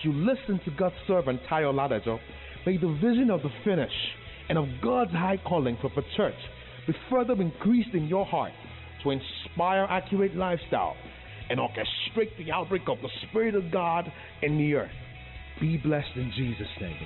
you listen to God's servant Tayo Ladejo, may the vision of the finish and of God's high calling for the church be further increased in your heart to inspire accurate lifestyle and orchestrate the outbreak of the Spirit of God in the earth. Be blessed in Jesus' name.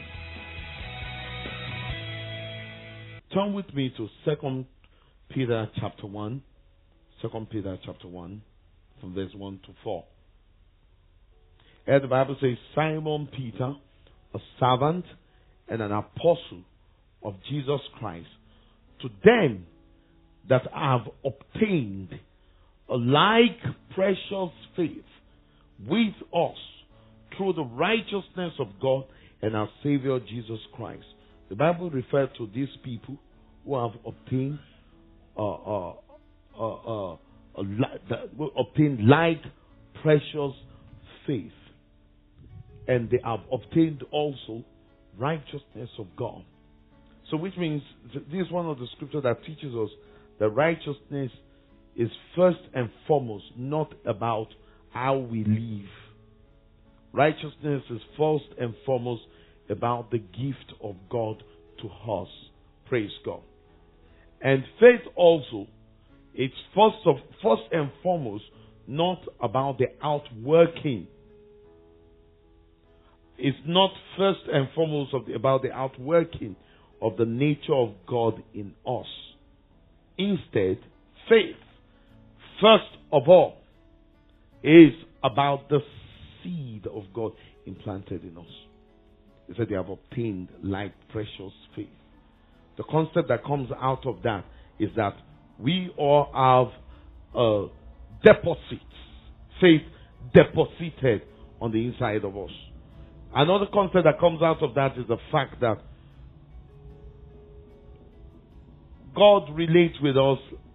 Turn with me to 2 Peter chapter 1. 2 Peter chapter 1, from verse 1 to 4. As the Bible says, Simon Peter, a servant and an apostle of Jesus Christ, to them that have obtained a like precious faith with us through the righteousness of God and our Savior Jesus Christ. The Bible refers to these people who have obtained obtained like precious faith, and they have obtained also righteousness of God. So which means this is one of the scriptures that teaches us that righteousness is first and foremost not about how we live. Righteousness is first and foremost about the gift of God to us. Praise God. And faith also, it's first and foremost not about the outworking. It's not first and foremost about the outworking of the nature of God in us. Instead, faith, first of all, is about the seed of God implanted in us. He said they have obtained like precious faith. The concept that comes out of that is that we all have deposits, faith deposited on the inside of us. Another concept that comes out of that is the fact that God relates with us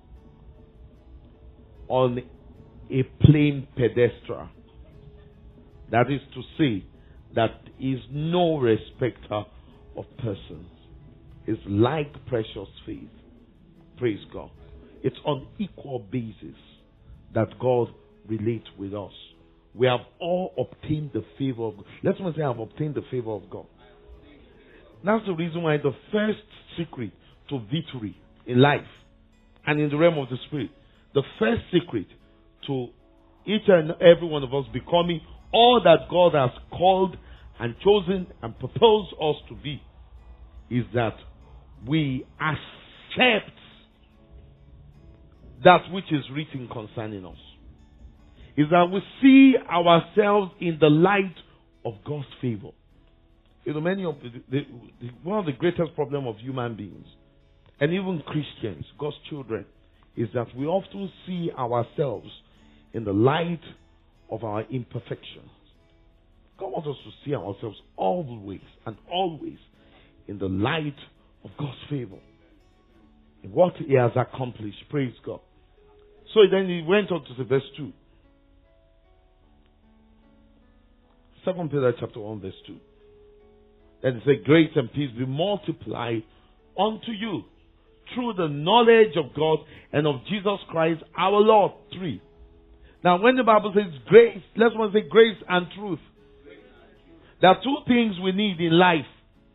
on a plain pedestal. That is to say, that is no respecter of persons. It's like precious faith. Praise God. It's on equal basis that God relates with us. We have all obtained the favor of God. Let's say I have obtained the favor of God. That's the reason why the first secret to victory in life and in the realm of the Spirit, the first secret to each and every one of us becoming all that God has called and chosen and proposed us to be, is that we accept that which is written concerning us. Is that we see ourselves in the light of God's favor. You know, many of one of the greatest problems of human beings, and even Christians, God's children, is that we often see ourselves in the light of our imperfections. God wants us to see ourselves always and always in the light of God's favor, in what He has accomplished. Praise God. So then he went on to verse 2. 2 Peter chapter 1 verse 2. And it says, grace and peace be multiplied unto you through the knowledge of God and of Jesus Christ our Lord. 3. Now when the Bible says grace, let's want to say grace and truth. There are two things we need in life.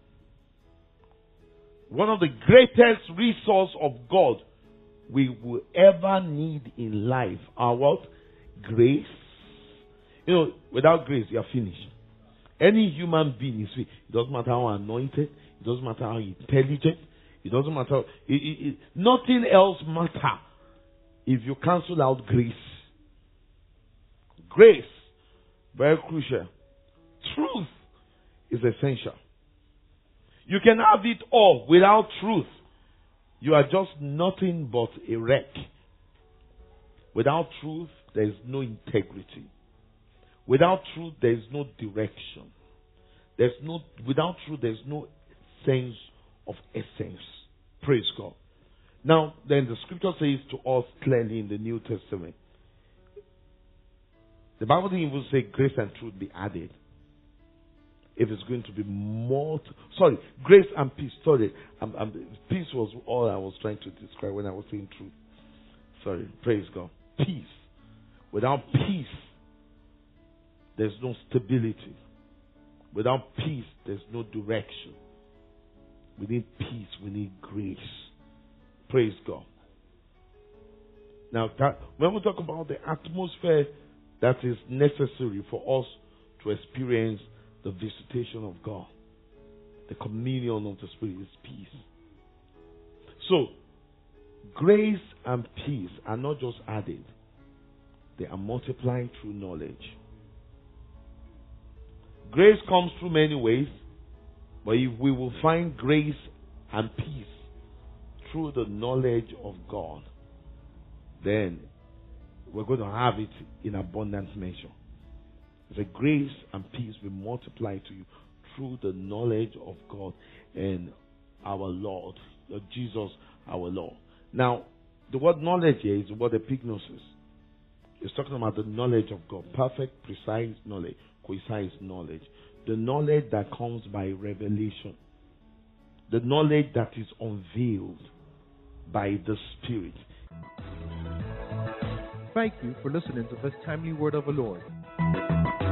One of the greatest resources of God we will ever need in life are what? Grace. You know, without grace, you are finished. Any human being is finished. It doesn't matter how anointed. It doesn't matter how intelligent. It doesn't matter. Nothing else matters if you cancel out grace. Grace, very crucial. Truth is essential. You can have it all without truth. You are just nothing but a wreck. Without truth, there is no integrity. Without truth, there is no direction. Without truth, there is no sense of essence. Praise God. Now, then the scripture says to us clearly in the New Testament, the Bible didn't even say grace and truth be added. If it's going to be grace and peace. Peace was all I was trying to describe when I was saying truth. Praise God. Peace. Without peace, there's no stability. Without peace, there's no direction. We need peace. We need grace. Praise God. Now, when we talk about the atmosphere that is necessary for us to experience the visitation of God, the communion of the Spirit is peace. So, grace and peace are not just added, they are multiplied through knowledge. Grace comes through many ways, but if we will find grace and peace through the knowledge of God, then we're going to have it in abundant measure. The grace and peace will multiply to you through the knowledge of God and our Lord, Jesus, our Lord. Now, the word knowledge here is the word epignosis. It's talking about the knowledge of God. Perfect, precise knowledge, concise knowledge. The knowledge that comes by revelation. The knowledge that is unveiled by the Spirit. Thank you for listening to this timely word of the Lord.